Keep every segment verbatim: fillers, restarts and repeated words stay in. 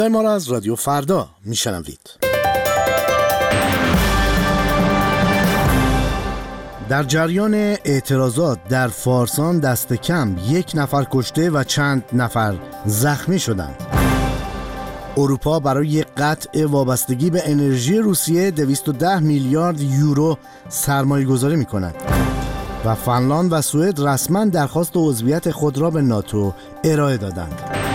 ما را از رادیو فردا میشنوید. در جریان اعتراضات در فارسان دست کم یک نفر کشته و چند نفر زخمی شدند. اروپا برای قطع وابستگی به انرژی روسیه دویست و ده میلیارد یورو سرمایه گذاری می کند و فنلاند و سوئد رسما درخواست عضویت خود را به ناتو ارائه دادند.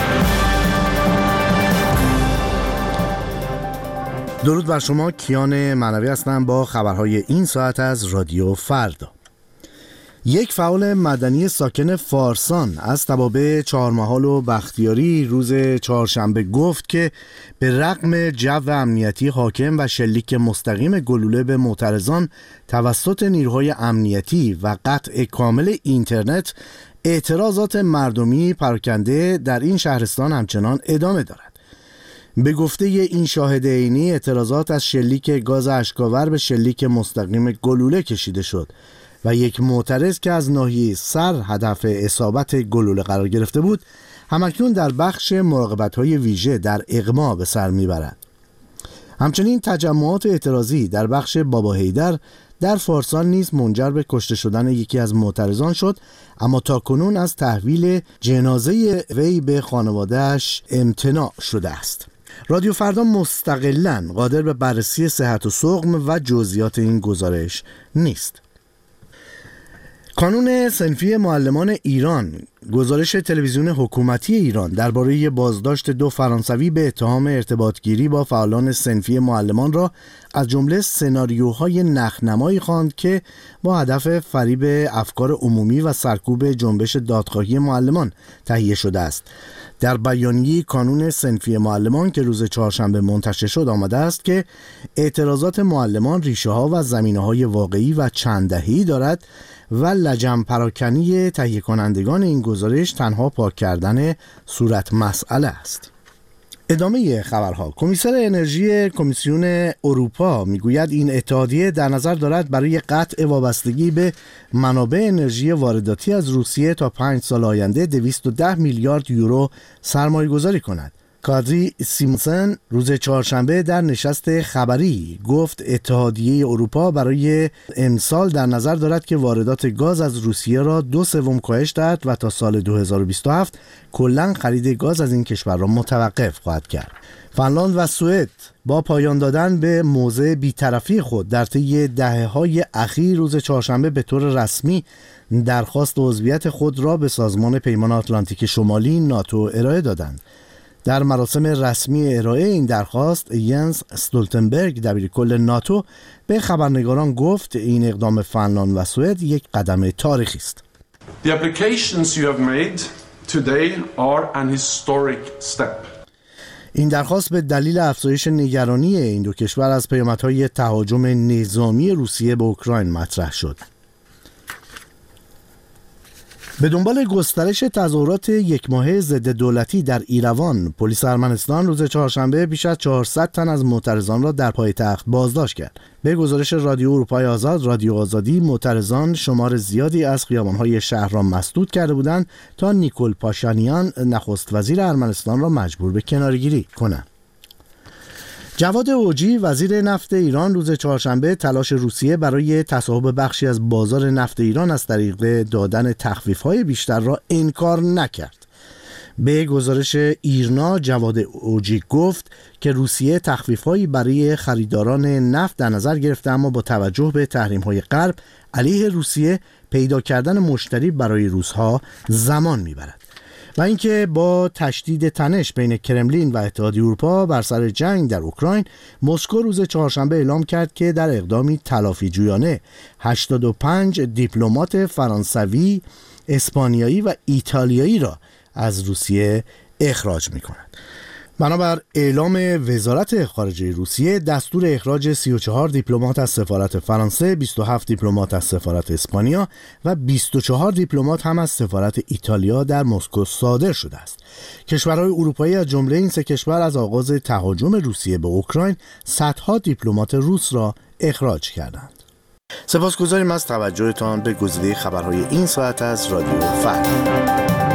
درود بر شما، کیان معنوی هستم با خبرهای این ساعت از رادیو فردا. یک فعال مدنی ساکن فارسان از توابع چهارمحال و بختیاری روز چهارشنبه گفت که به رغم جو امنیتی حاکم و شلیک مستقیم گلوله به معترضان توسط نیروهای امنیتی و قطع کامل اینترنت، اعتراضات مردمی پراکنده در این شهرستان همچنان ادامه دارد. به گفته این شاهد عینی، اعتراضات از شلیک گاز اشک‌آور به شلیک مستقیم گلوله کشیده شد و یک معترض که از ناحیه سر هدف اصابت گلوله قرار گرفته بود، همکنون در بخش مراقبت‌های ویژه در اغما به سر میبرد. همچنین تجمعات اعتراضی در بخش بابا حیدر در فارسان نیز منجر به کشته شدن یکی از معترضان شد، اما تاکنون از تحویل جنازه وی به خانواده‌اش امتناع شده است. رادیو فردا مستقلاً قادر به بررسی صحت و سقم و جزئیات این گزارش نیست. کانون صنفی معلمان ایران گزارش تلویزیون حکومتی ایران درباره بازداشت دو فرانسوی به اتهام ارتباطگیری با فعالان صنفی معلمان را از جمله سناریوهای نخنمایی خواند که با هدف فریب افکار عمومی و سرکوب جنبش دادخواهی معلمان تهیه شده است. در بیانیه کانون صنفی معلمان که روز چهارشنبه منتشر شد آمده است که اعتراضات معلمان ریشه‌ها و زمینه‌های واقعی و چند دهه‌ای دارد و لجن پراکنی تهیه کنندگان این گزارش تنها پاک کردن صورت مسئله است. ادامه خبرها. کمیسر انرژی کمیسیون اروپا میگوید این اتحادیه در نظر دارد برای قطع وابستگی به منابع انرژی وارداتی از روسیه تا پنج سال آینده دویست و ده میلیارد یورو سرمایه گذاری کند. کادری سیمونسن روز چهارشنبه در نشست خبری گفت اتحادیه اروپا برای امسال در نظر دارد که واردات گاز از روسیه را دو سوم کاهش دهد و تا سال دو هزار و بیست و هفت کلاً خرید گاز از این کشور را متوقف خواهد کرد. فنلاند و سوئد با پایان دادن به موضع بی‌طرفی خود در طی دهه‌های اخیر روز چهارشنبه به طور رسمی درخواست عضویت خود را به سازمان پیمان آتلانتیک شمالی ناتو ارائه دادند. در مراسم رسمی ارائه این درخواست، ینس استولتنبرگ دبیرکل ناتو به خبرنگاران گفت این اقدام فنلاند و سوئد یک قدم تاریخی است. The applications you have made today are an historic step. این درخواست به دلیل افزایش نگرانی این دو کشور از پیامدهای تهاجم نظامی روسیه به اوکراین مطرح شد. به دنبال گسترش تظاهرات یک ماهه ضد دولتی در ایروان، پلیس ارمنستان روز چهارشنبه بیش از چهارصد تن از معترضان را در پایتخت بازداشت کرد. به گزارش رادیو اروپای آزاد، رادیو آزادی، معترضان شمار زیادی از خیابان‌های شهر را مسدود کرده بودند تا نیکول پاشانیان نخست وزیر ارمنستان را مجبور به کناره‌گیری کنند. جواد اوجی وزیر نفت ایران روز چهارشنبه تلاش روسیه برای تصاحب بخشی از بازار نفت ایران از طریق دادن تخفیف‌های بیشتر را انکار نکرد. به گزارش ایرنا، جواد اوجی گفت که روسیه تخفیف‌هایی برای خریداران نفت در نظر گرفته، اما با توجه به تحریم‌های غرب علیه روسیه پیدا کردن مشتری برای روس‌ها زمان می‌برد. و اینکه با تشدید تنش بین کرملین و اتحادیه اروپا بر سر جنگ در اوکراین، مسکو روز چهارشنبه اعلام کرد که در اقدامی تلافی جویانه هشتاد و پنج دیپلمات فرانسوی، اسپانیایی و ایتالیایی را از روسیه اخراج می‌کند. بنابر اعلام وزارت خارجه روسیه، دستور اخراج سی و چهار دیپلمات از سفارت فرانسه، بیست و هفت دیپلمات از سفارت اسپانیا و بیست و چهار دیپلمات هم از سفارت ایتالیا در مسکو صادر شده است. کشورهای اروپایی از جمله این سه کشور از آغاز تهاجم روسیه به اوکراین صدها دیپلمات روس را اخراج کردند. سپاسگزاریم از توجهتان به گزیده خبرهای این ساعت از رادیو فردا.